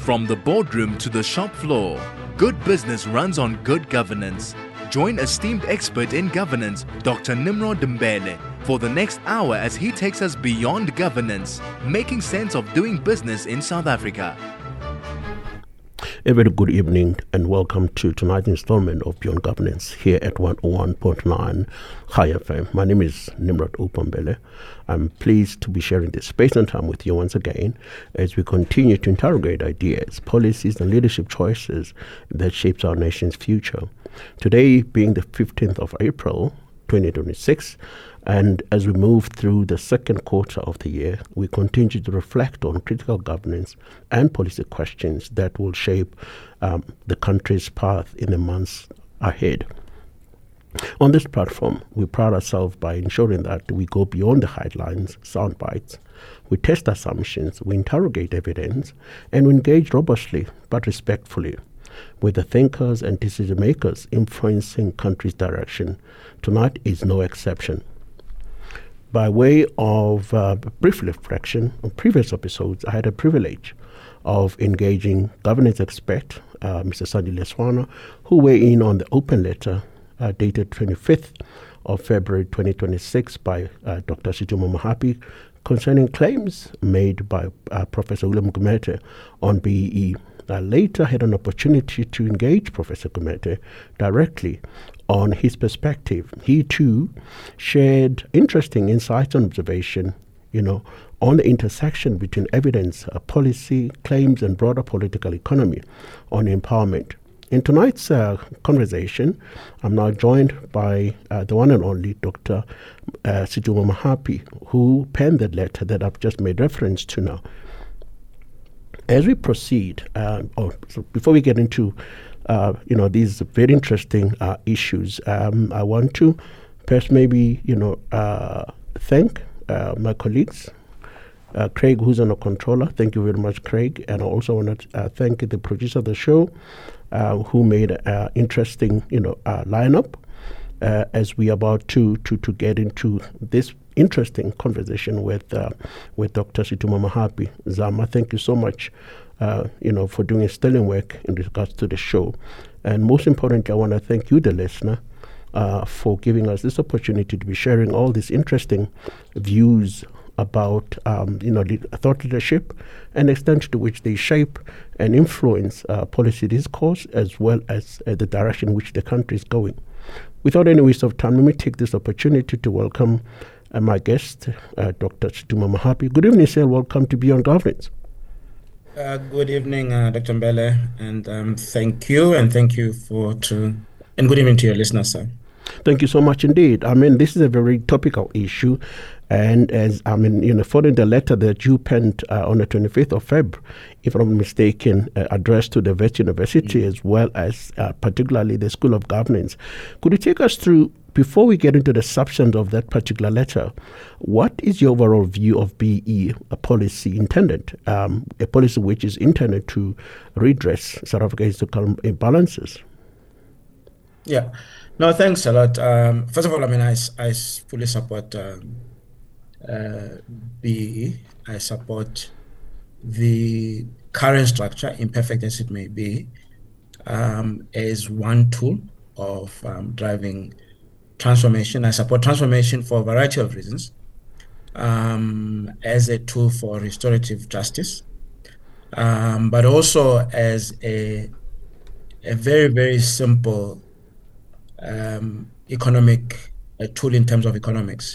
From the boardroom to the shop floor, good business runs on good governance. Join esteemed expert in governance, Dr. Nimrod Mbele, for the next hour as he takes us beyond governance, making sense of doing business in South Africa. A very good evening and welcome to tonight's installment of Beyond Governance here at 101.9 High FM. My name is Nimrod Mbele. I'm pleased to be sharing this space and time with you once again as we continue to interrogate ideas, policies and leadership choices that shapes our nation's future. Today being the 15th of April, 2026, and as we move through the second quarter of the year, we continue to reflect on critical governance and policy questions that will shape the country's path in the months ahead. On this platform, we pride ourselves by ensuring that we go beyond the headlines, sound bites. We test assumptions, we interrogate evidence, and we engage robustly but respectfully with the thinkers and decision makers influencing country's direction. Tonight is no exception. By way of brief reflection on previous episodes, I had a privilege of engaging governance expert, Mr. Sandy Leswana, who weighed in on the open letter dated 25th of February 2026 by Dr. Situma Mohapi concerning claims made by Professor William Gumede on BEE. I later had an opportunity to engage Professor Gumede directly on his perspective. He too shared interesting insights and observation, on the intersection between evidence, policy, claims, and broader political economy on empowerment. In tonight's conversation, I'm now joined by the one and only Dr. Situma Mohapi, who penned the letter that I've just made reference to now. As we proceed, so before we get into these very interesting issues, I want to perhaps maybe thank my colleagues, Craig, who's on a controller. Thank you very much, Craig. And I also want to thank the producer of the show, who made an interesting lineup as we are about to get into this interesting conversation with Dr. Situma Mohapi. Zama, thank you so much, for doing sterling work in regards to the show. And most importantly, I want to thank you, the listener, for giving us this opportunity to be sharing all these interesting views about, thought leadership and the extent to which they shape and influence policy discourse as well as the direction in which the country is going. Without any waste of time, let me take this opportunity to welcome my guest, Dr. Situma Mohapi. Good evening, sir. Welcome to Beyond Governance. Good evening, Dr. Mbele, and thank you, and good evening to your listeners, sir. Thank you so much indeed. I mean, this is a very topical issue, and as following the letter that you penned on the 25th of February, if I'm not mistaken, addressed to the Wits University as well as particularly the School of Governance. Could you take us through, before we get into the substance of that particular letter, what is your overall view of BEE, a policy intended, a policy which is intended to redress South Africa's imbalances? Yeah. No, thanks a lot. First of all, I fully support BEE. I support the current structure, imperfect as it may be, as one tool of driving transformation. I support transformation for a variety of reasons, as a tool for restorative justice, but also as a very, very simple economic tool in terms of economics.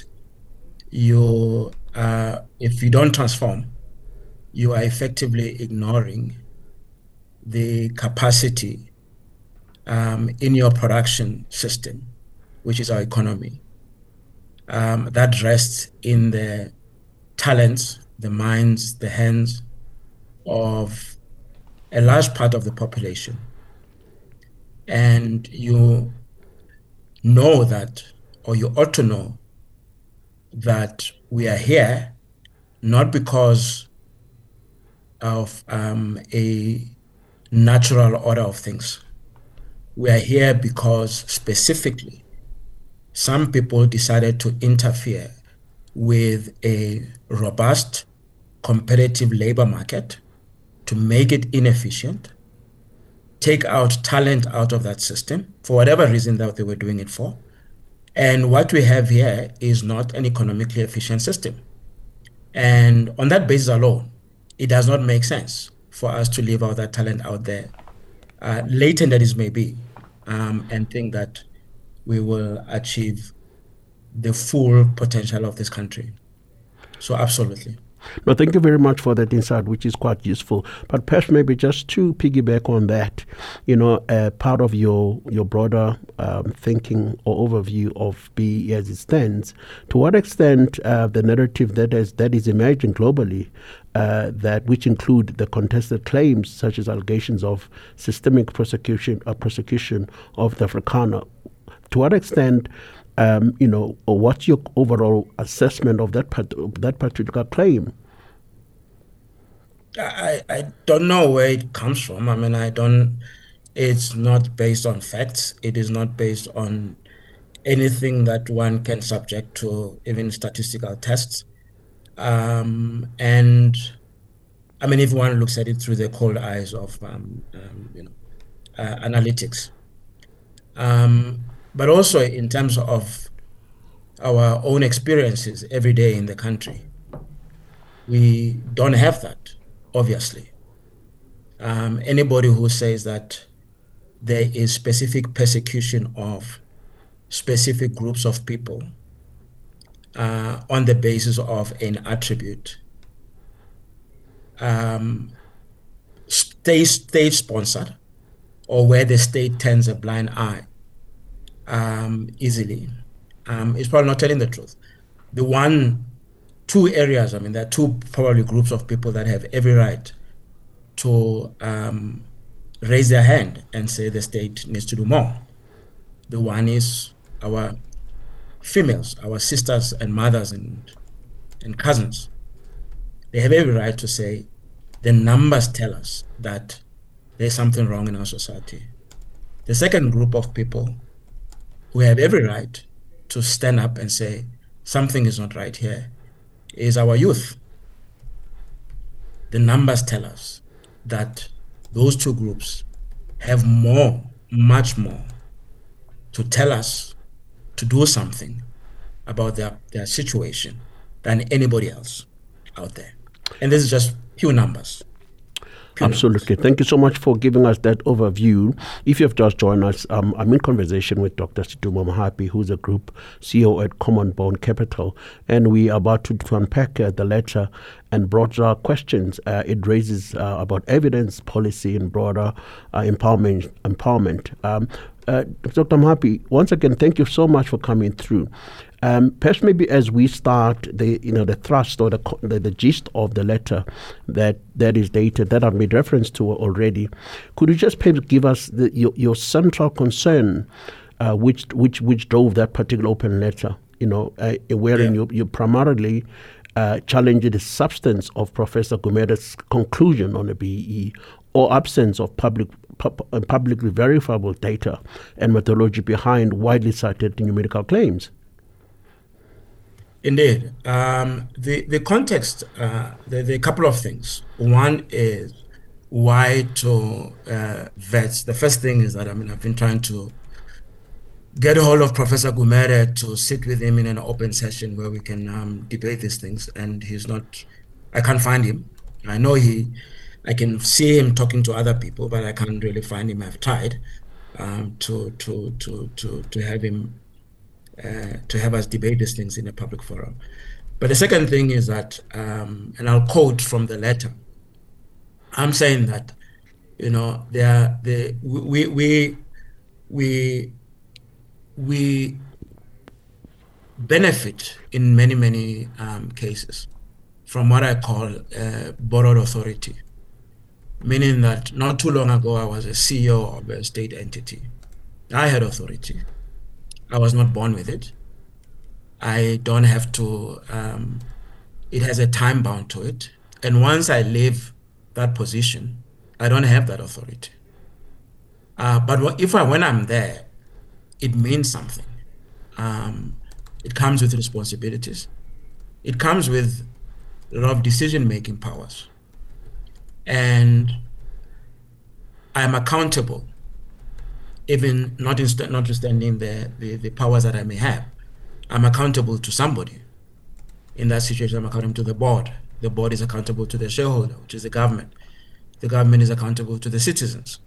If you don't transform, you are effectively ignoring the capacity in your production system, which is our economy, that rests in the talents, the minds, the hands of a large part of the population. And you know that, or you ought to know that we are here not because of a natural order of things. We are here because specifically some people decided to interfere with a robust competitive labor market to make it inefficient, take out talent out of that system for whatever reason that they were doing it for. And what we have here is not an economically efficient system. And on that basis alone, it does not make sense for us to leave out that talent out there, latent that it may be, and think that we will achieve the full potential of this country. So absolutely. No, thank you very much for that insight, which is quite useful. But perhaps maybe just to piggyback on that, part of your broader thinking or overview of BEE as it stands, to what extent the narrative that is emerging globally, that which include the contested claims such as allegations of systemic prosecution of the Afrikaner, to what extent what's your overall assessment of that particular claim? I don't know where it comes from. I mean, it's not based on facts. It is not based on anything that one can subject to even statistical tests. And I mean, if one looks at it through the cold eyes of, analytics. But also in terms of our own experiences every day in the country, we don't have that, obviously. Anybody who says that there is specific persecution of specific groups of people on the basis of an attribute, state-sponsored, or where the state turns a blind eye easily, is probably not telling the truth. There are two probably groups of people that have every right to raise their hand and say the state needs to do more. The one is our females, our sisters and mothers and cousins. They have every right to say the numbers tell us that there's something wrong in our society. The second group of people who have every right to stand up and say something is not right here is our youth. The numbers tell us that those two groups have much more to tell us to do something about their situation than anybody else out there. And this is just pure numbers. Absolutely. Thank you so much for giving us that overview. If you have just joined us, I'm in conversation with Dr. Situmo Mohapi, who's a group CEO at Common Bond Capital, and we are about to unpack the letter and broader questions it raises about evidence, policy, and broader empowerment. Dr. Mohapi, once again, thank you so much for coming through. Perhaps maybe as we start the thrust or the gist of the letter that is dated, that I've made reference to already, could you just perhaps give us your central concern, which drove that particular open letter? Wherein you primarily challenge the substance of Professor Gumere's conclusion on the BEE or absence of publicly verifiable data and methodology behind widely cited numerical claims. Indeed. The context, there are a couple of things. One is why to vets. The first thing is that, I've been trying to get a hold of Professor Gumere to sit with him in an open session where we can debate these things, and I can't find him. I can see him talking to other people, but I can't really find him. I've tried to have him to have us debate these things in a public forum. But the second thing is that, and I'll quote from the letter, I'm saying that, we benefit in many cases from what I call borrowed authority, meaning that not too long ago I was a CEO of a state entity. I had authority. I was not born with it. I don't have to, it has a time bound to it. And once I leave that position, I don't have that authority. But when I'm there, it means something. It comes with responsibilities. It comes with a lot of decision-making powers. and I'm accountable, even notwithstanding the powers that I may have. I'm accountable to somebody. In that situation, I'm accountable to the board. The board is accountable to the shareholder, which is the government. The government is accountable to the citizens.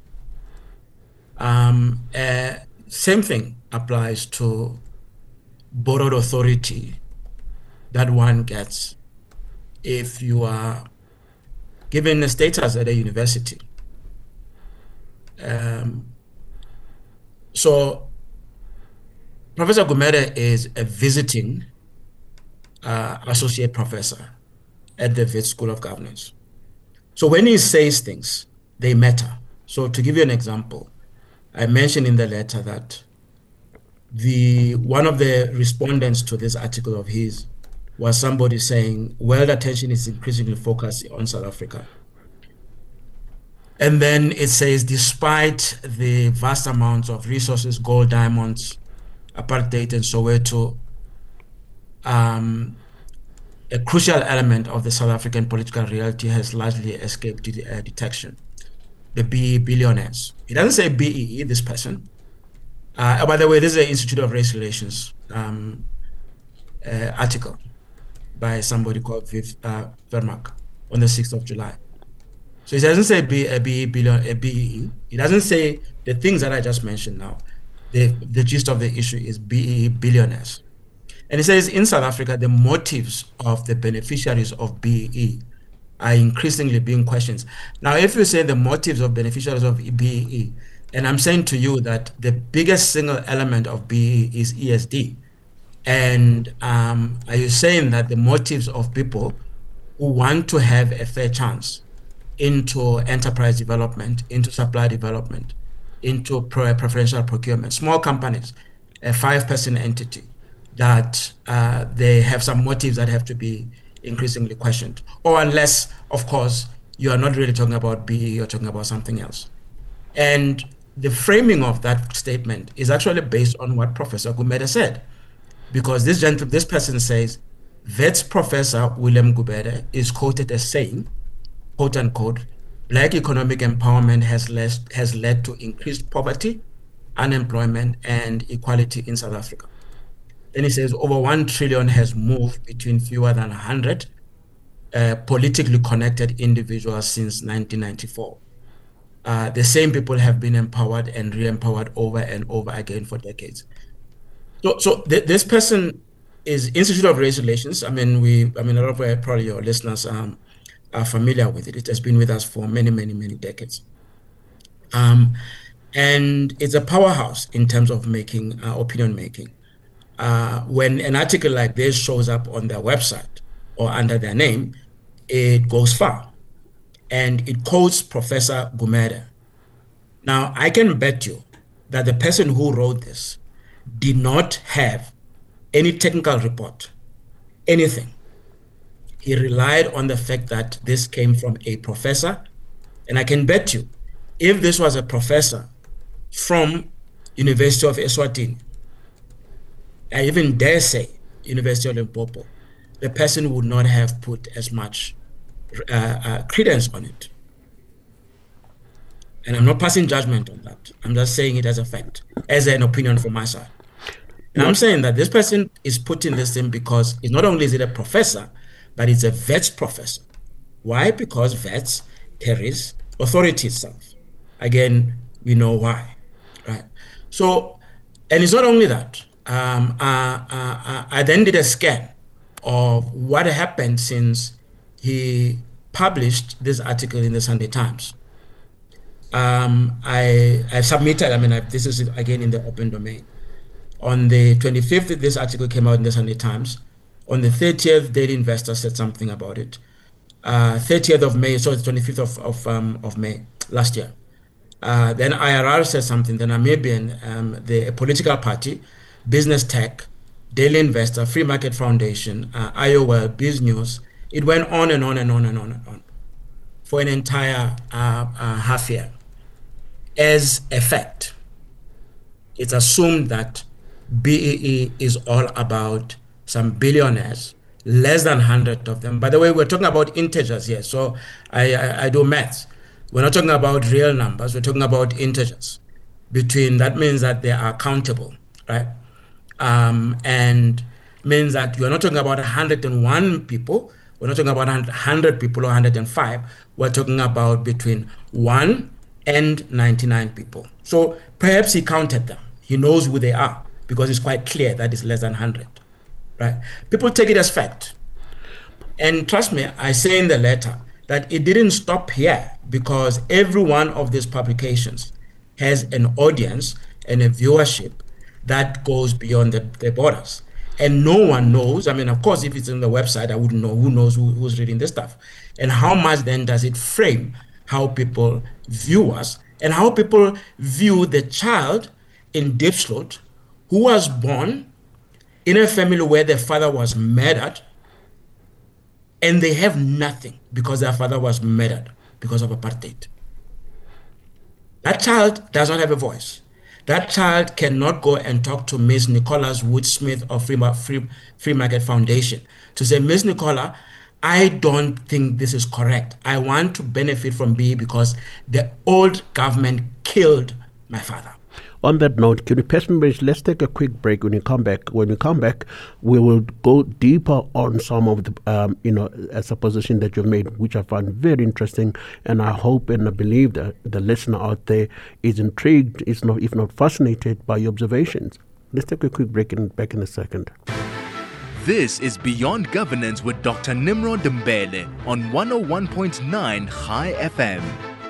Same thing applies to borrowed authority that one gets if you are given a status at a university. So Professor Gumede is a visiting associate professor at the Wits School of Governance. So when he says things, they matter. So to give you an example, I mentioned in the letter that one of the respondents to this article of his was somebody saying world attention is increasingly focused on South Africa. And then it says, despite the vast amounts of resources, gold, diamonds, apartheid, and Soweto, a crucial element of the South African political reality has largely escaped detection. The BEE billionaires. He doesn't say BEE, this person. By the way, this is an Institute of Race Relations article by somebody called Viv Vermaak on the 6th of July. So he doesn't say BEE. He doesn't say the things that I just mentioned now. The gist of the issue is BEE billionaires. And he says in South Africa, the motives of the beneficiaries of BEE are increasingly being questioned. Now, if you say the motives of beneficiaries of BEE, and I'm saying to you that the biggest single element of BEE is ESD, and are you saying that the motives of people who want to have a fair chance into enterprise development, into supply development, into preferential procurement, small companies, a 5-person entity, that they have some motives that have to be increasingly questioned? Or unless, of course, you are not really talking about BEE, you're talking about something else. And the framing of that statement is actually based on what Professor Gumede said. Because this person says, Wits Professor Willem Gumede is quoted as saying, quote unquote, Black economic empowerment has led to increased poverty, unemployment, and equality in South Africa. Then he says over 1 trillion has moved between fewer than 100 politically connected individuals since 1994. The same people have been empowered and re-empowered over and over again for decades. So this person is Institute of Race Relations. I mean, a lot of probably your listeners are familiar with it. It has been with us for many, many, many decades. And it's a powerhouse in terms of making opinion making. When an article like this shows up on their website or under their name, it goes far. And it quotes Professor Gumede. Now, I can bet you that the person who wrote this did not have any technical report, anything. He relied on the fact that this came from a professor. And I can bet you, if this was a professor from University of Eswatini, I even dare say University of Limpopo, the person would not have put as much credence on it. And I'm not passing judgment on that. I'm just saying it as a fact, as an opinion from my side. And I'm saying that this person is putting this in because it's not only is it a professor, but it's a Wits professor. Why? Because Wits carries authority itself. Again, we know why, right? So, and it's not only that. I then did a scan of what happened since he published this article in the Sunday Times. I submitted, this is again in the open domain. On the 25th, this article came out in the Sunday Times. On the 30th, Daily Investor said something about it. 30th of May, so it's 25th of May last year. Then IRR said something, the Namibian, the political party, Business Tech, Daily Investor, Free Market Foundation, IOL, Biz News. It went on and on and on and on and on for an entire half year. As a fact, it's assumed that BEE is all about some billionaires less than 100 of them. By the way, we're talking about integers here, so I do maths. We're not talking about real numbers, we're talking about integers. That means that they are countable, right? And means that you're not talking about 101 people, we're not talking about 100 people or 105, we're talking about between 1 and 99 people. So perhaps he counted them, he knows who they are, because it's quite clear that it's less than 100, right? People take it as fact. And trust me, I say in the letter that it didn't stop here, because every one of these publications has an audience and a viewership that goes beyond the borders. And no one knows. I mean, of course, if it's on the website, I wouldn't know who knows who's reading this stuff. And how much then does it frame how people view us and how people view the child in Diepsloot who was born in a family where their father was murdered, and they have nothing because their father was murdered because of apartheid. That child does not have a voice. That child cannot go and talk to Ms. Nicholas Woodsmith of Free Market Foundation to say, Ms. Nicola, I don't think this is correct. I want to benefit from BEE because the old government killed my father. On that note, can you pass me, let's take a quick break. When we come back, we will go deeper on some of the, supposition that you've made, which I find very interesting, and I hope and I believe that the listener out there is intrigued, if not fascinated by your observations. Let's take a quick break and back in a second. This is Beyond Governance with Dr. Nimrod Mbele on 101.9 High FM.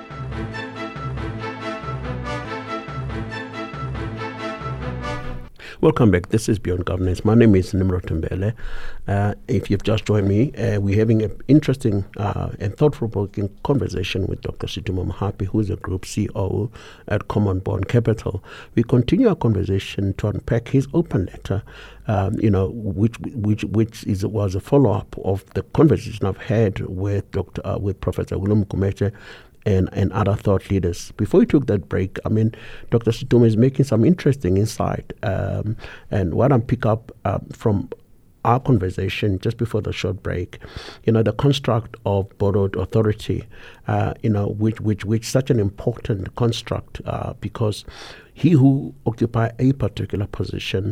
Welcome back. This is Beyond Governance. My name is Nimrod Mbele. If you've just joined me, we're having an interesting and thought-provoking conversation with Dr. Situmo Mohapi, who is a Group CEO at Common Bond Capital. We continue our conversation to unpack his open letter, which was a follow-up of the conversation I've had with with Professor Willem Gumede and other thought leaders. Before we took that break, Dr. Situmo is making some interesting insight. And what I pick up from our conversation just before the short break, the construct of borrowed authority, which is such an important construct because he who occupies a particular position,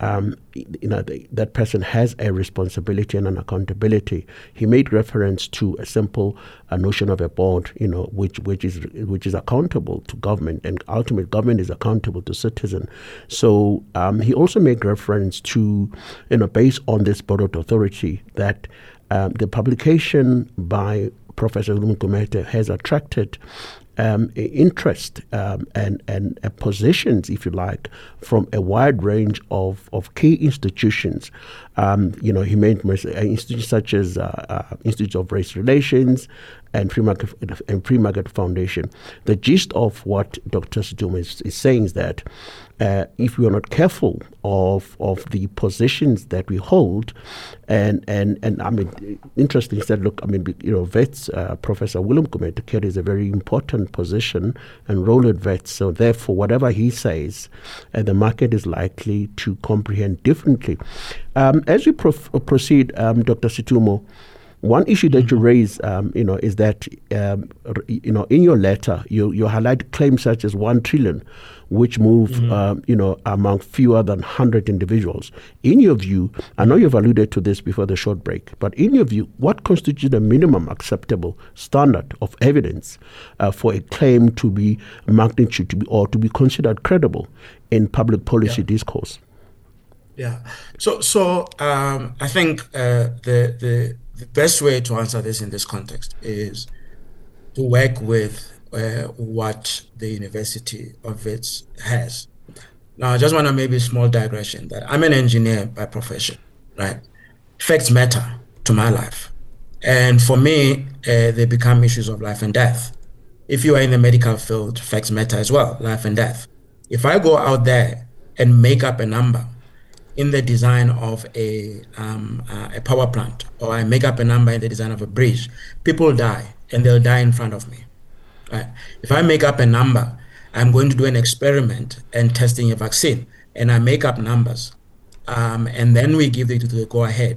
that person has a responsibility and an accountability. He made reference to a simple notion of a board, which is accountable to government, and ultimately government is accountable to citizen. So he also made reference to, based on this borrowed authority, that the publication by Professor Willem Gumede has attracted interest and positions, if you like, from a wide range of key institutions. He made institutions such as Institute of Race Relations and Free Market Foundation. The gist of what Dr. Situmo is saying is that if we are not careful of the positions that we hold, and interestingly said, look, Wits, Professor Willem Gumede carries a very important position and role at Wits. So therefore, whatever he says, the market is likely to comprehend differently. As we proceed, Dr. Situmo, one issue that you raise, is that, in your letter, you highlight claims such as 1 trillion, which move, among fewer than 100 individuals. In your view, I know you've alluded to this before the short break, but in your view, what constitutes a minimum acceptable standard of evidence for a claim to be magnitude to be considered credible in public policy discourse? Yeah. So I think the best way to answer this in this context is to work with what the University of Wits has. Now, I just want to maybe a small digression that I'm an engineer by profession, right? Facts matter to my life. And for me, they become issues of life and death. If you are in the medical field, facts matter as well, life and death. If I go out there and make up a number in the design of a power plant, or I make up a number in the design of a bridge, people die, and they'll die in front of me. Right? If I make up a number, I'm going to do an experiment and testing a vaccine, and I make up numbers, and then we give it to the go-ahead.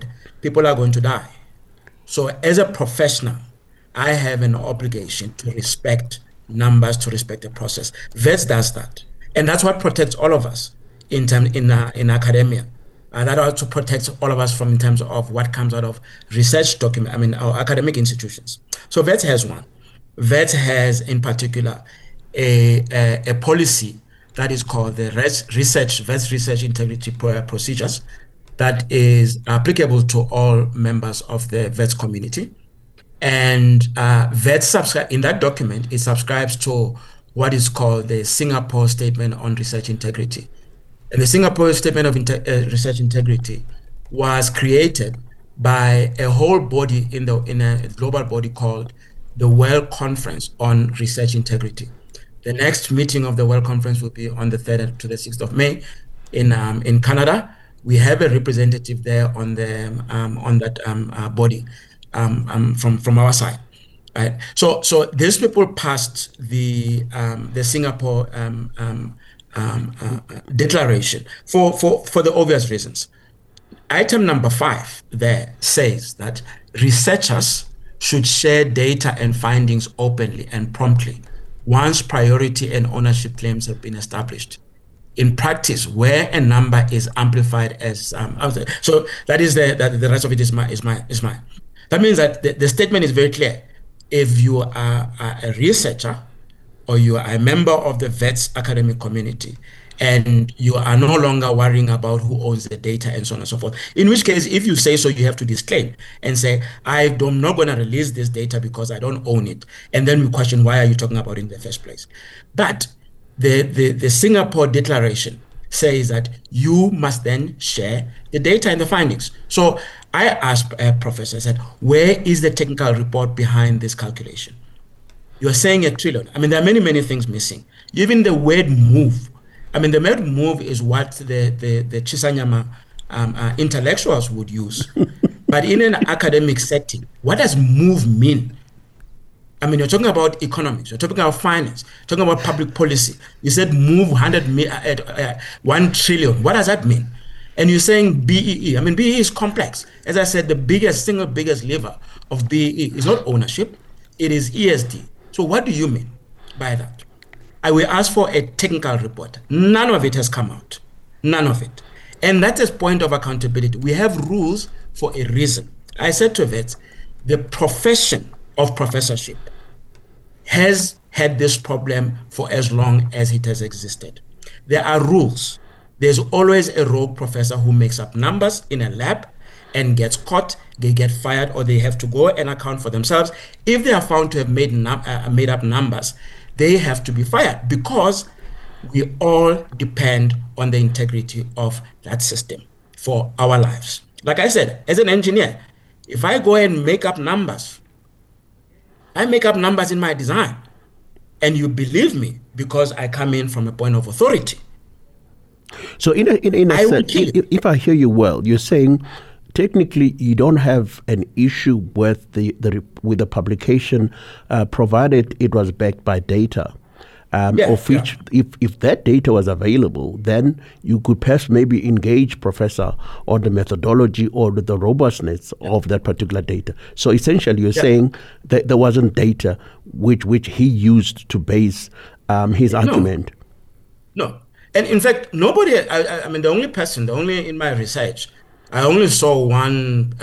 people are going to die. So as a professional, I have an obligation to respect numbers, to respect the process. VETS does that. And that's what protects all of us in academia. That also protects all of us in terms of what comes out of research our academic institutions. So VETS has one. VETS has, in particular, a policy that is called the VETS Research Integrity Procedures that is applicable to all members of the VETS community. And VETS in that document, it subscribes to what is called the Singapore Statement on Research Integrity. And the Singapore Statement of Research Integrity was created by a whole body in a global body called the World Conference on Research Integrity. The next meeting of the World Conference will be on the 3rd to the 6th of May in Canada. We have a representative there on that body from our side. Right. So these people passed the Singapore declaration for the obvious reasons. Item number 5 there says that researchers should share data and findings openly and promptly once priority and ownership claims have been established. In practice, where a number is amplified as so that is the rest of it is mine. That means that the statement is very clear. If you are a researcher or you are a member of the VETS academic community and you are no longer worrying about who owns the data and so on and so forth, in which case, if you say so, you have to disclaim and say, I'm not going to release this data because I don't own it. And then we question, why are you talking about it in the first place? But the Singapore Declaration says that you must then share the data and the findings. So I asked a professor, I said, where is the technical report behind this calculation? You're saying $1 trillion. There are many things missing. Even the word move. The word move is what the Chisanyama intellectuals would use. But in an academic setting, what does move mean? You're talking about economics, you're talking about finance, you're talking about public policy. You said move 1 trillion. What does that mean? And you're saying BEE. BEE is complex. As I said, the single biggest lever of BEE is not ownership, it is ESD. So what do you mean by that? I will ask for a technical report. None of it has come out. None of it. And that is point of accountability. We have rules for a reason. I said to VETS, the profession of professorship has had this problem for as long as it has existed. There are rules. There's always a rogue professor who makes up numbers in a lab and gets caught, they get fired, or they have to go and account for themselves. If they are found to have made up numbers, they have to be fired because we all depend on the integrity of that system for our lives. Like I said, as an engineer, if I go and make up numbers, I make up numbers in my design, and you believe me because I come in from a point of authority. So in a sense, if I hear you well, you're saying technically you don't have an issue with the publication, provided it was backed by data. Of which, if that data was available, then you could perhaps maybe engage professor on the methodology or the robustness of that particular data. So essentially, you're saying that there wasn't data which he used to base his argument. No. And in fact, nobody, the only in my research, I only saw one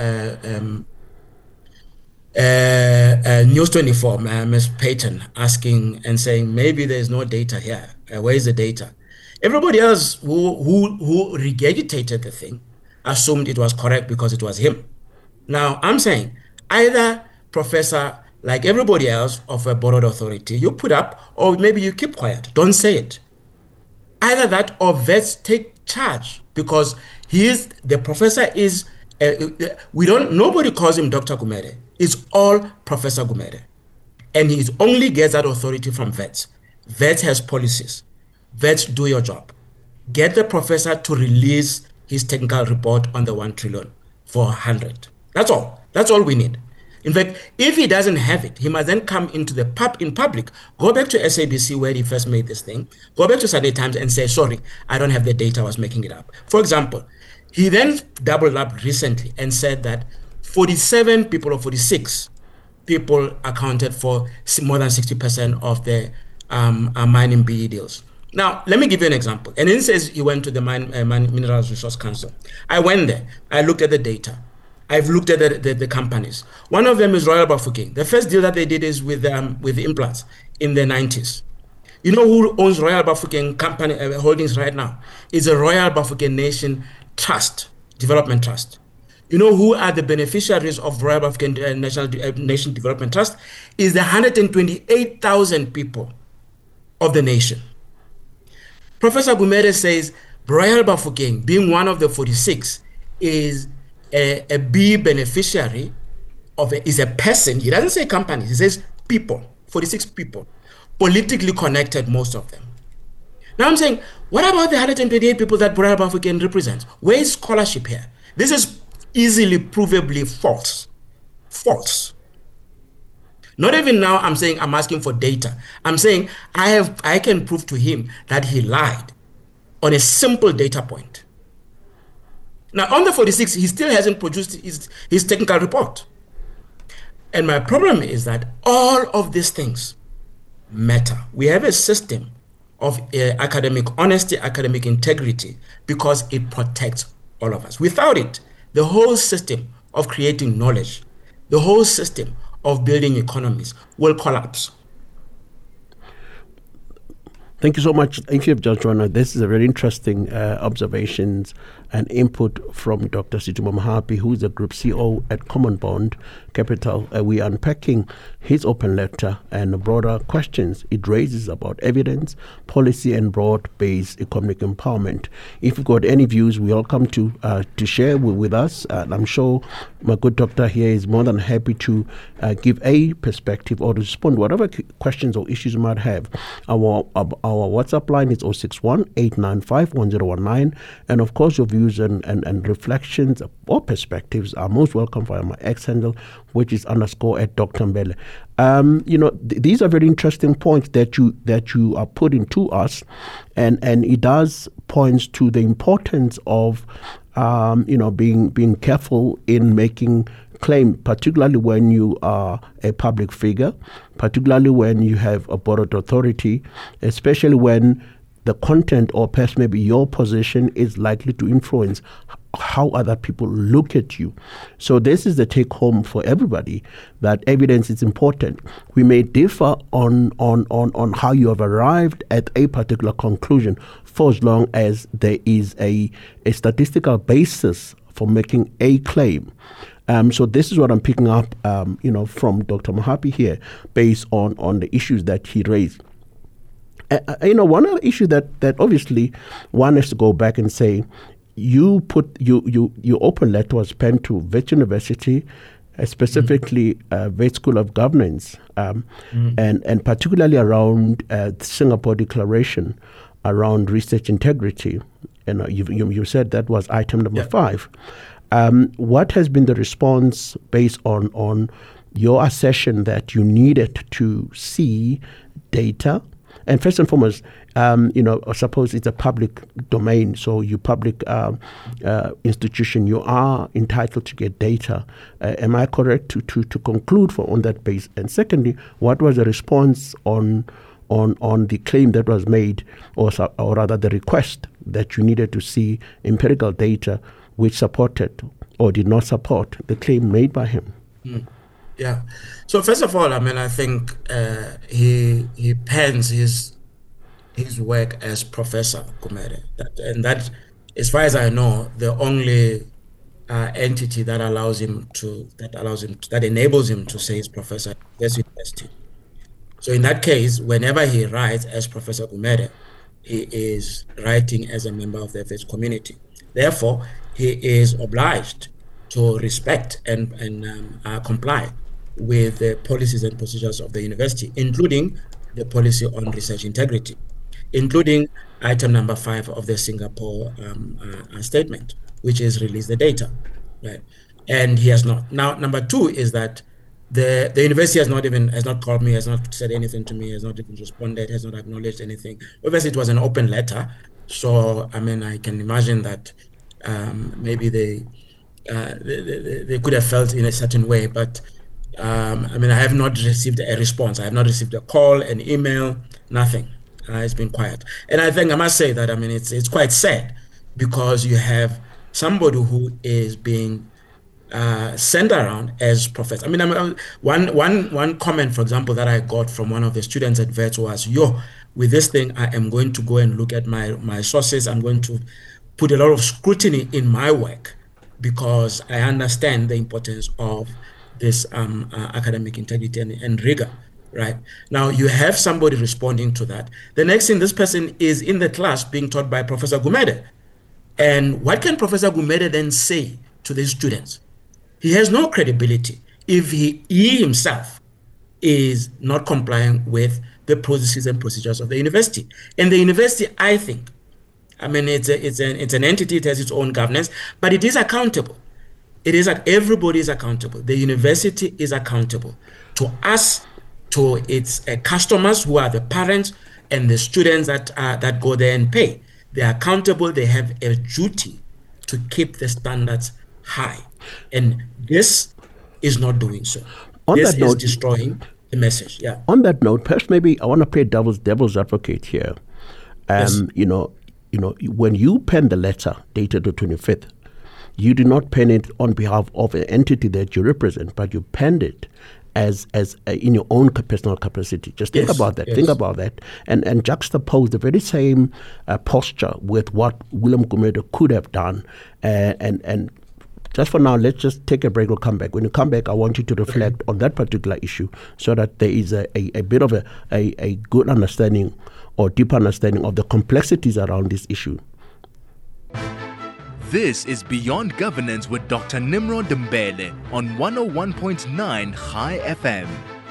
News 24, Ms. Payton, asking and saying, maybe there's no data here. Where is the data? Everybody else who regurgitated the thing assumed it was correct because it was him. Now, I'm saying either professor, like everybody else of a borrowed authority, you put up, or maybe you keep quiet. Don't say it. Either that or VETS take charge, because the professor is, nobody calls him Dr. Gumede. It's all Professor Gumede. And he only gets that authority from VETS. VETS has policies. VETS, do your job. Get the professor to release his technical report on the 1 trillion for 100. That's all. That's all we need. In fact, if he doesn't have it, he must then come into the in public, go back to SABC where he first made this thing, go back to Sunday Times and say, sorry, I don't have the data, I was making it up. For example, He then doubled up recently and said that 47 people or 46 people accounted for more than 60% of the mining BE deals. Now, let me give you an example. And he says he went to the Minerals Resource Council. I went there. I looked at the data. I've looked at the companies. One of them is Royal Bafokeng. The first deal that they did is with Implants in the 90s. You know who owns Royal Bafokeng company holdings right now? It's a Royal Bafokeng Nation Trust, Development Trust. You know who are the beneficiaries of Royal Bafokeng Nation Development Trust? Is the 128,000 people of the nation. Professor Gumede says Royal Bafokeng, being one of the 46, is a B beneficiary is a person. He doesn't say companies, he says people, 46 people, politically connected, most of them. Now I'm saying, what about the 128 people that Royal Bafokeng represents? Where is scholarship here? This is easily provably false. False. Not even now I'm saying I'm asking for data. I'm saying I can prove to him that he lied on a simple data point. Now, on the 46, he still hasn't produced his technical report. And my problem is that all of these things matter. We have a system of academic honesty, academic integrity, because it protects all of us. Without it, the whole system of creating knowledge, the whole system of building economies will collapse. Thank you so much. If you have just joined us, this is a very interesting observations and input from Dr. Situmo Mohapi, who is the Group CEO at Common Bond Capital. We are unpacking his open letter and broader questions it raises about evidence, policy, and broad-based economic empowerment. If you've got any views, we welcome to share with us. And I'm sure my good doctor here is more than happy to give a perspective or to respond to whatever questions or issues you might have. Our WhatsApp line is 061-895-1019. And of course, your views and reflections or perspectives are most welcome via my X handle, which is _ Dr. Mbele. These are very interesting points that you are putting to us, and it does points to the importance of being careful in making claim, particularly when you are a public figure, particularly when you have a board authority, especially when the content or perhaps maybe your position is likely to influence how other people look at you. So this is the take home for everybody, that evidence is important. We may differ on how you have arrived at a particular conclusion, for as long as there is a statistical basis for making a claim. So this is what I'm picking up, from Dr. Mohapi here, based on the issues that he raised. One other issue that obviously one has to go back and say, your open letter was penned to Wits University, specifically Wits School of Governance, and particularly around the Singapore Declaration around research integrity. And you said that was item number 5. What has been the response based on your assertion that you needed to see data? And first and foremost, suppose it's a public domain, so you public institution, you are entitled to get data. Am I correct to conclude on that base? And secondly, what was the response on the claim that was made, or rather the request that you needed to see empirical data which supported or did not support the claim made by him? Yeah. So first of all, I think he pens his work as Professor Gumede, that, as far as I know, the only entity that enables him to say he's professor is university. So in that case, whenever he writes as Professor Gumede, he is writing as a member of the Wits community. Therefore, he is obliged to respect and comply with the policies and procedures of the university, including the policy on research integrity, including item number 5 of the Singapore statement, which is release the data, right? And he has not. Now, number 2 is that the university has not called me, has not said anything to me, has not even responded, has not acknowledged anything. Obviously, it was an open letter, so I can imagine that maybe they could have felt in a certain way, but I mean, I have not received a response. I have not received a call, an email, nothing. It's been quiet. And I think I must say that, I mean, it's quite sad because you have somebody who is being sent around as professor. I mean, one comment, for example, that I got from one of the students at VETS was, with this thing, I am going to go and look at my sources. I'm going to put a lot of scrutiny in my work because I understand the importance of this academic integrity and rigor, right? Now, you have somebody responding to that. The next thing, this person is in the class being taught by Professor Gumede. And what can Professor Gumede then say to these students? He has no credibility if he himself is not complying with the processes and procedures of the university. And the university, I think, I mean, it's an entity, it has its own governance, but it is accountable. It is like everybody is accountable. The university is accountable to us, to its customers who are the parents and the students that go there and pay. They are accountable. They have a duty to keep the standards high. And this is not doing so. This is destroying the message. Yeah. On that note, perhaps maybe I want to play devil's advocate here. Yes. You know, when you pen the letter dated the 25th, you did not pen it on behalf of an entity that you represent, but you penned it as in your own personal capacity. Just think about that. Yes. Think about that, and juxtapose the very same posture with what Willem Gumede could have done. And just for now, let's just take a break. We'll come back. When you come back, I want you to reflect on that particular issue, so that there is a bit of a good understanding or deep understanding of the complexities around this issue. This is Beyond Governance with Dr. Nimrod Dembele on 101.9 High FM.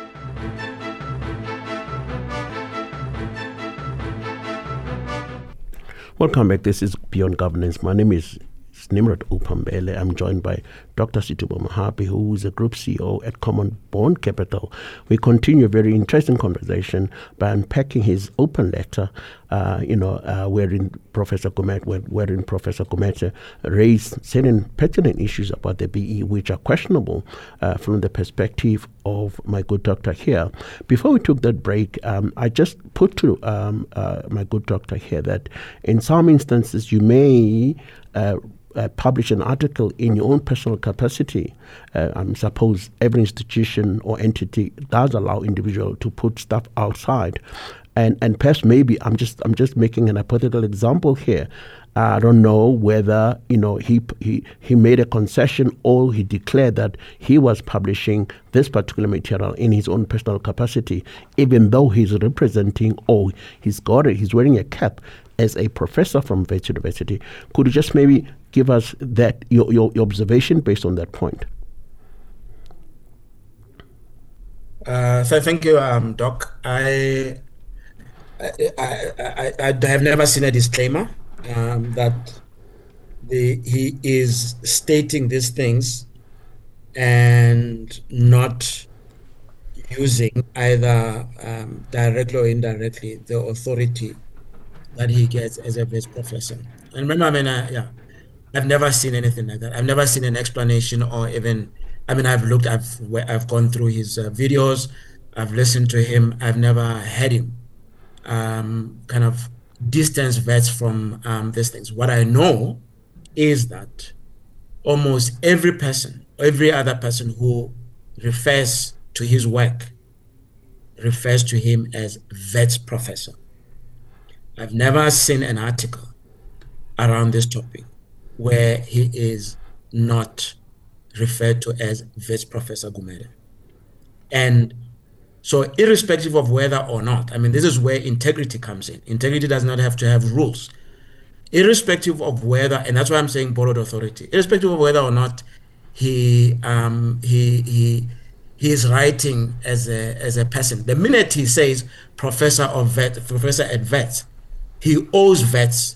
Welcome back. This is Beyond Governance. My name is Nimrod Upambele. I'm joined by Dr. Situbo Mohapi, who is a Group CEO at Common Bond Capital. We continue a very interesting conversation by unpacking his open letter, wherein Professor Gumede raised certain pertinent issues about the BE, which are questionable from the perspective of my good doctor here. Before we took that break, I just put to my good doctor here that in some instances you may publish an article in your own personal capacity. I suppose every institution or entity does allow individual to put stuff outside, and perhaps maybe I'm just making an hypothetical example here. I don't know whether he made a concession or he declared that he was publishing this particular material in his own personal capacity, even though he's representing or he's wearing a cap as a professor from Wits University. Could you just maybe give us that your observation based on that point? So thank you, Doc. I have never seen a disclaimer that he is stating these things and not using either directly or indirectly the authority that he gets as a Wits professor. And remember, I've never seen anything like that. I've never seen an explanation or even, I've gone through his videos, I've listened to him, I've never had him kind of distance Wits from these things. What I know is that almost every other person who refers to his work refers to him as Wits professor. I've never seen an article around this topic where he is not referred to as Wits Professor Gumede. And so irrespective of whether or not, this is where integrity comes in. Integrity does not have to have rules. Irrespective of whether, and that's why I'm saying borrowed authority, irrespective of whether or not he is writing as a person. The minute he says professor at Wits, he owes Wits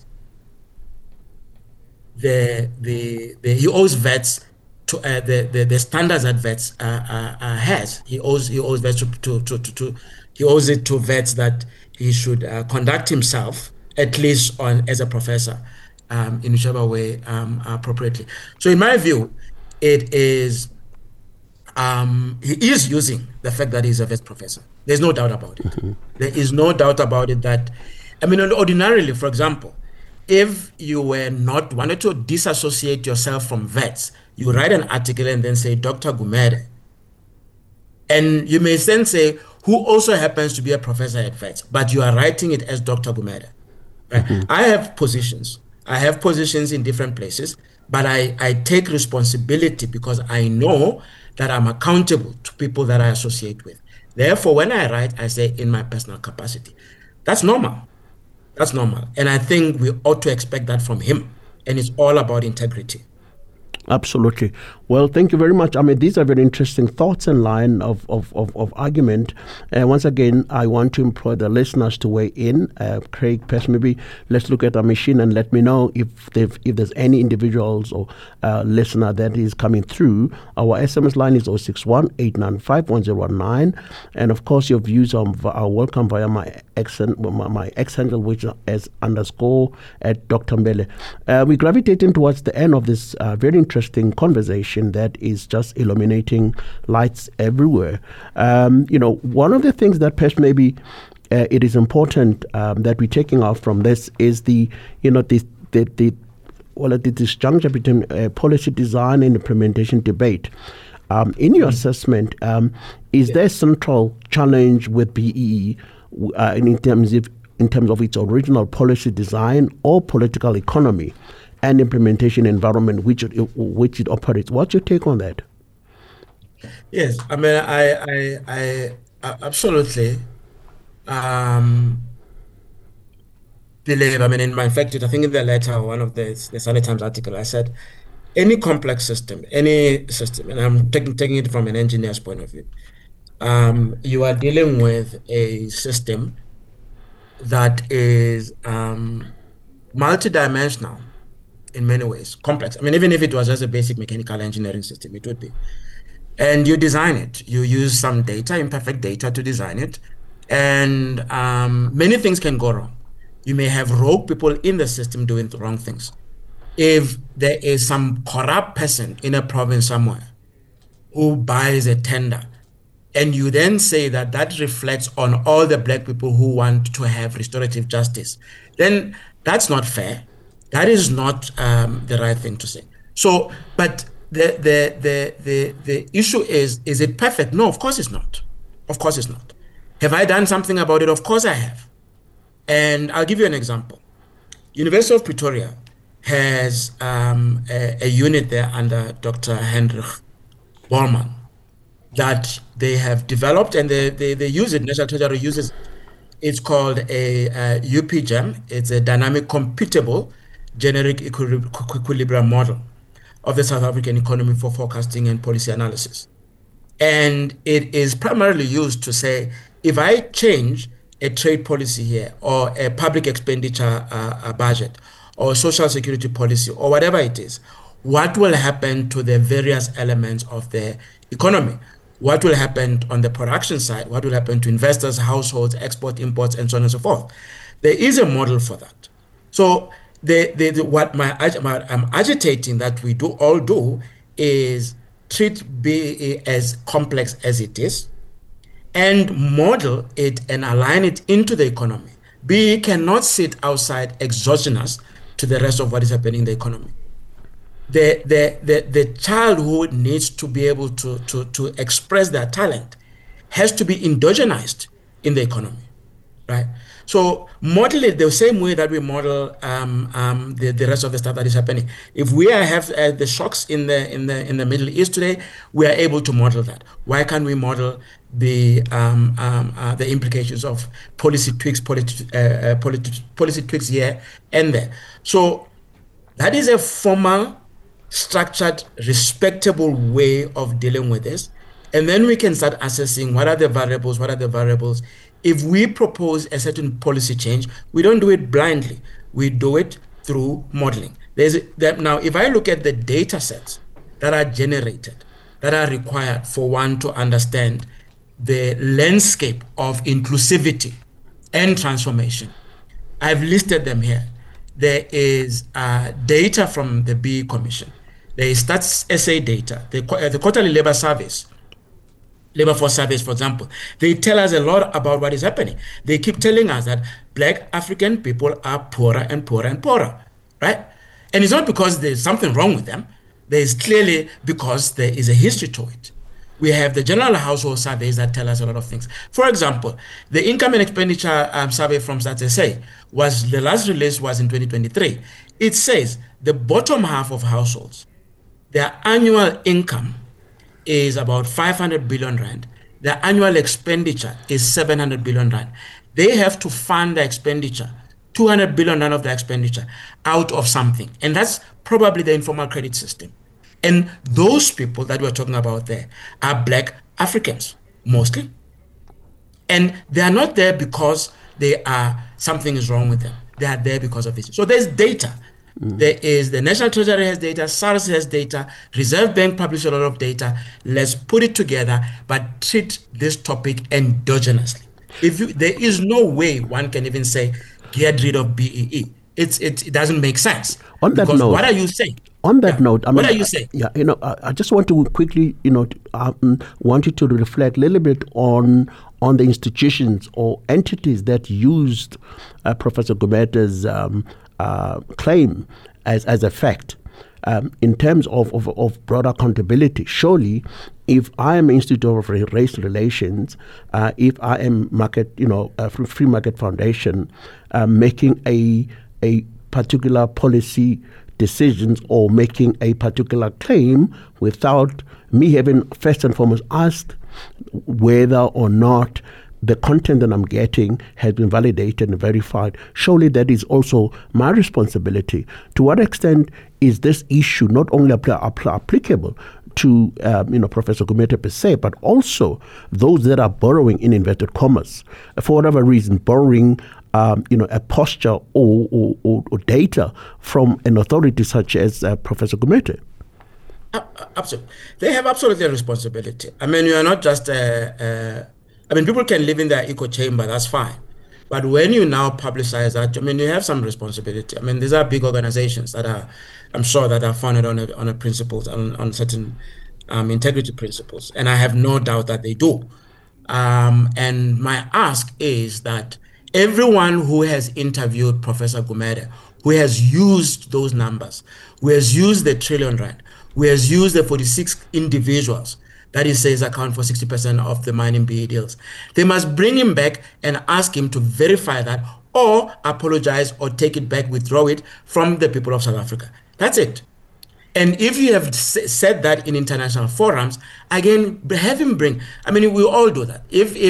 he owes Wits to the standards that Wits has. He owes Wits he owes it to Wits that he should conduct himself, at least as a professor, in whichever way appropriately. So in my view, it is he is using the fact that he's a Wits professor. There's no doubt about it. Mm-hmm. There is no doubt about it that, I mean, ordinarily, for example, if you were not wanted to disassociate yourself from Wits, you write an article and then say Dr. Gumede. And you may then say, who also happens to be a professor at Wits, but you are writing it as Dr. Gumede. Right? Mm-hmm. I have positions. I have positions in different places, but I take responsibility because I know that I'm accountable to people that I associate with. Therefore, when I write, I say in my personal capacity. That's normal. That's normal. And I think we ought to expect that from him. And it's all about integrity. Absolutely. Well, thank you very much. I mean, these are very interesting thoughts and line of argument. And once again, I want to employ the listeners to weigh in. Craig, perhaps maybe let's look at our machine and let me know if there's any individuals or listener that is coming through. Our SMS line is 061-895-1019. And of course, your views are welcome via my X handle, which is _ at Dr. Mbele. We're gravitating towards the end of this very interesting conversation that is just illuminating lights everywhere. One of the things that perhaps maybe it is important that we're taking out from this is the disjuncture between policy design and implementation debate. In your assessment, is there a central challenge with BEE in terms of its original policy design or political economy and implementation environment which it operates? What's your take on that? Yes, I mean, I absolutely believe. I mean, in fact, I think in the letter, one of the Sunday Times article, I said, any complex system, any system, and I'm taking it from an engineer's point of view, you are dealing with a system that is multidimensional in many ways, complex. I mean, even if it was just a basic mechanical engineering system, it would be. And you design it. You use some data, imperfect data, to design it. And many things can go wrong. You may have rogue people in the system doing the wrong things. If there is some corrupt person in a province somewhere who buys a tender, and you then say that reflects on all the black people who want to have restorative justice, then that's not fair. That is not the right thing to say. So, but the issue is it perfect? No, of course it's not. Of course it's not. Have I done something about it? Of course I have. And I'll give you an example. University of Pretoria has a unit there under Dr. Hendrik Borman that they have developed, and they use it. National Treasury uses it. It's called a UPGEM. It's a dynamic computable generic equilibrium model of the South African economy for forecasting and policy analysis. And it is primarily used to say, if I change a trade policy here, or a public expenditure budget, or social security policy, or whatever it is, what will happen to the various elements of the economy? What will happen on the production side? What will happen to investors, households, export, imports, and so on and so forth? There is a model for that. So what I'm agitating that we all do is treat BEE as complex as it is and model it and align it into the economy. BEE cannot sit outside exogenous to the rest of what is happening in the economy. The child who needs to be able to express their talent has to be endogenized in the economy, right? So model it the same way that we model the rest of the stuff that is happening. If we have the shocks in the Middle East today, we are able to model that. Why can't we model the implications of policy tweaks here and there? So that is a formal, structured, respectable way of dealing with this. And then we can start assessing what are the variables. If we propose a certain policy change, we don't do it blindly. We do it through modeling. Now, if I look at the data sets that are generated, that are required for one to understand the landscape of inclusivity and transformation, I've listed them here. there is data from the BE Commission. There is Stats SA data, the quarterly labor surveys, labor force surveys, for example. They tell us a lot about what is happening. They keep telling us that Black African people are poorer and poorer and poorer, right? And it's not because there's something wrong with them. There is clearly because there is a history to it. We have the general household surveys that tell us a lot of things. For example, the income and expenditure survey from Stats SA the last release was in 2023. It says the bottom half of households, their annual income is about 500 billion rand. Their annual expenditure is 700 billion rand. They have to fund the expenditure, 200 billion rand of the expenditure, out of something. And that's probably the informal credit system. And those people that we're talking about there are Black Africans, mostly. And they are not there because something is wrong with them. They are there because of this. So there's data. There is the National Treasury has data, SARS has data, Reserve Bank published a lot of data. Let's put it together, but treat this topic endogenously. There is no way one can even say, get rid of BEE. It doesn't make sense. On that note, what are you saying? On that note, what are you saying? I just want to quickly, want you to reflect a little bit on the institutions or entities that used Professor Gumete's claim as a fact in terms of broader accountability. Surely, if I am Institute of Race Relations, if I am Free Market Foundation, making a particular policy decisions or making a particular claim without me having first and foremost asked whether or not the content that I'm getting has been validated and verified, surely that is also my responsibility. To what extent is this issue not only applicable to Professor Gumete per se, but also those that are borrowing, in inverted commas, for whatever reason, borrowing a posture or data from an authority such as Professor Gumete? Absolutely. They have absolutely a responsibility. I mean, you are not just people can live in their echo chamber, that's fine. But when you now publicize that, you have some responsibility. These are big organizations that are, I'm sure, that are founded on a principles, on certain integrity principles. And I have no doubt that they do. And my ask is that everyone who has interviewed Professor Gumete, who has used those numbers, who has used the trillion rand, who has used the 46 individuals that he says account for 60% of the mining BE deals, they must bring him back and ask him to verify that, or apologize or take it back, withdraw it from the people of South Africa. That's it. And if you have said that in international forums, again, have him bring. We all do that.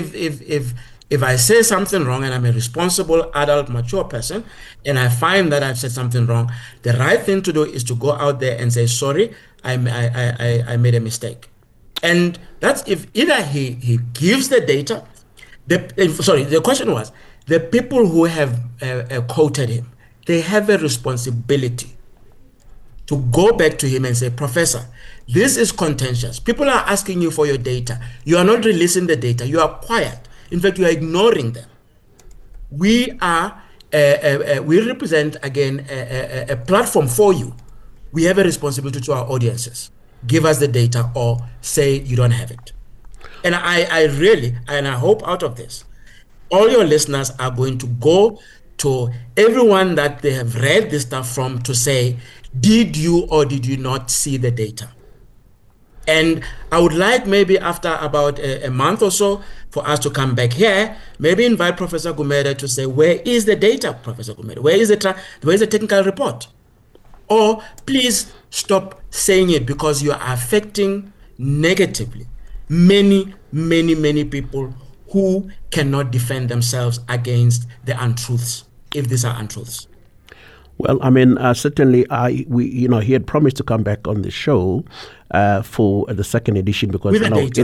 If I say something wrong and I'm a responsible, adult, mature person, and I find that I've said something wrong, the right thing to do is to go out there and say, sorry, I made a mistake. And that's if either he gives the data. The question was, the people who have quoted him, they have a responsibility to go back to him and say, Professor, this is contentious. People are asking you for your data. You are not releasing the data. You are quiet. In fact, you are ignoring them. We represent, again, a platform for you. We have a responsibility to our audiences. Give us the data or say you don't have it. And I really, and I hope out of this, all your listeners are going to go to everyone that they have read this stuff from to say, did you or did you not see the data? And I would like maybe after about a month or so for us to come back here, maybe invite Professor Gumete to say, where is the data, Professor Gumete? Where is the technical report? Or please stop saying it, because you are affecting negatively many, many, many people who cannot defend themselves against the untruths, if these are untruths. Well, certainly, he had promised to come back on the show for the second edition, because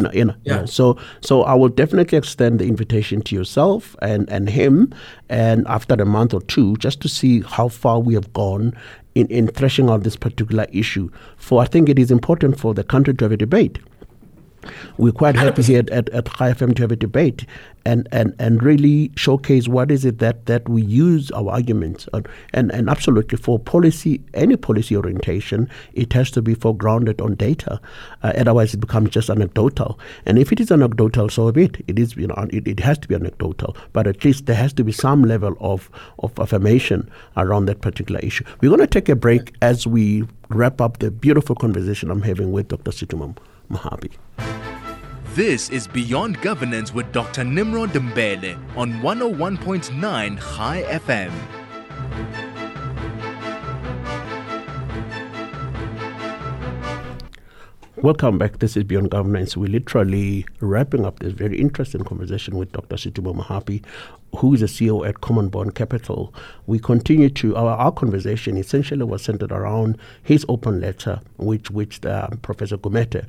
so I will definitely extend the invitation to yourself and him, and after a month or two, just to see how far we have gone in threshing out this particular issue. For I think it is important for the country to have a debate. We're quite happy here at High FM to have a debate and really showcase what is it that we use our arguments on. And absolutely for policy, any policy orientation, it has to be foregrounded on data. Otherwise it becomes just anecdotal. And if it is anecdotal, so be it. It is, it has to be anecdotal, but at least there has to be some level of affirmation around that particular issue. We're going to take a break as we wrap up the beautiful conversation I'm having with Dr. Situma Mohapi. This is Beyond Governance with Dr. Nimrod Mbele on 101.9 High FM. Welcome back. This is Beyond Governance. We're literally wrapping up this very interesting conversation with Dr. Situma Mohapi, who is the CEO at Common Bond Capital. We continue to, our conversation essentially was centered around his open letter, which Professor Gumede,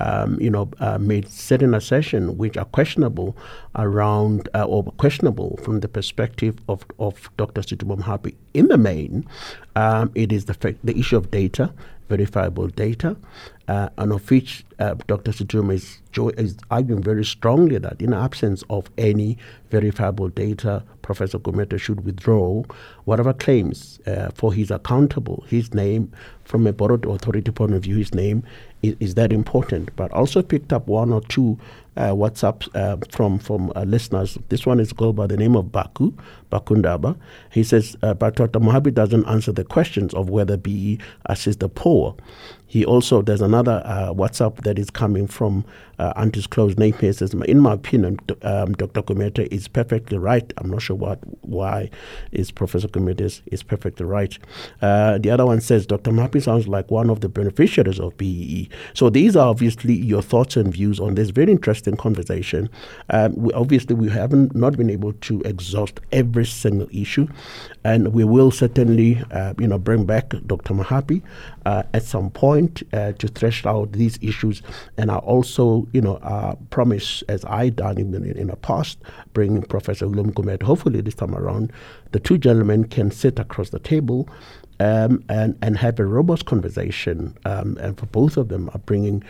made certain assertions which are questionable around, or questionable from the perspective of Dr. Situma Mohapi. In the main, it is the issue of data, verifiable data, and of which Dr. Situma is arguing very strongly that in the absence of any verifiable data, Professor Gumede should withdraw whatever claims for his accountable. His name, from a board authority point of view, his name is that important. But also picked up one or two WhatsApps from listeners. This one is called by the name of Bakundaba. He says, but Dr. Mohapi doesn't answer the questions of whether BE assists the poor. He also, there's another WhatsApp that is coming from undisclosed name. He says, in my opinion, Dr. Gumede is perfectly right. I'm not sure why is Professor Gumede is perfectly right. The other one says, Dr. Mohapi sounds like one of the beneficiaries of BEE. So these are obviously your thoughts and views on this very interesting conversation. We haven't not been able to exhaust every single issue, and we will certainly, bring back Dr. Mohapi at some point to thresh out these issues. And I also, promise, as I done in the past, bringing Professor William Gumede. Hopefully this time around, the two gentlemen can sit across the table and have a robust conversation. And for both of them are bring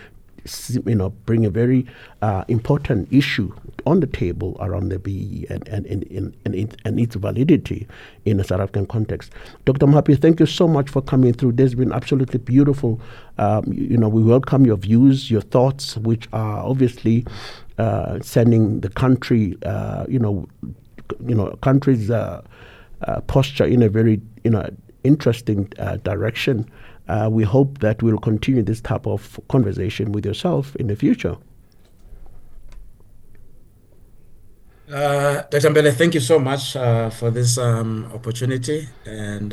a very important issue on the table around the BE and its validity in a South African context. Dr. Mohapi, thank you so much for coming through. This has been absolutely beautiful. We welcome your views, your thoughts, which are obviously sending the country, country's posture in a very, interesting direction. We hope that we'll continue this type of conversation with yourself in the future. Dr. Mbele, thank you so much for this opportunity, and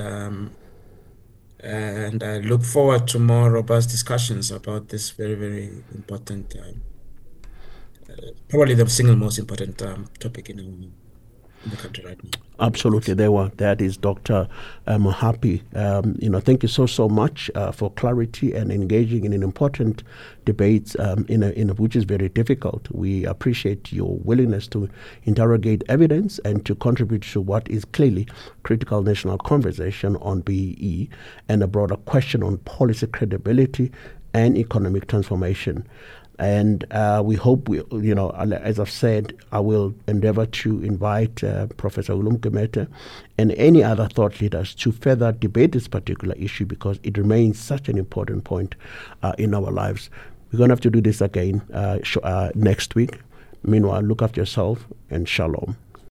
I look forward to more robust discussions about this very, very important, probably the single most important topic in the country right now. Absolutely, that is Dr. Mohapi. Thank you so much for clarity and engaging in an important debate which is very difficult. We appreciate your willingness to interrogate evidence and to contribute to what is clearly critical national conversation on BEE and a broader question on policy credibility and economic transformation. And we hope, as I've said, I will endeavor to invite Professor William Gumede and any other thought leaders to further debate this particular issue, because it remains such an important point in our lives. We're going to have to do this again next week. Meanwhile, look after yourself, and shalom.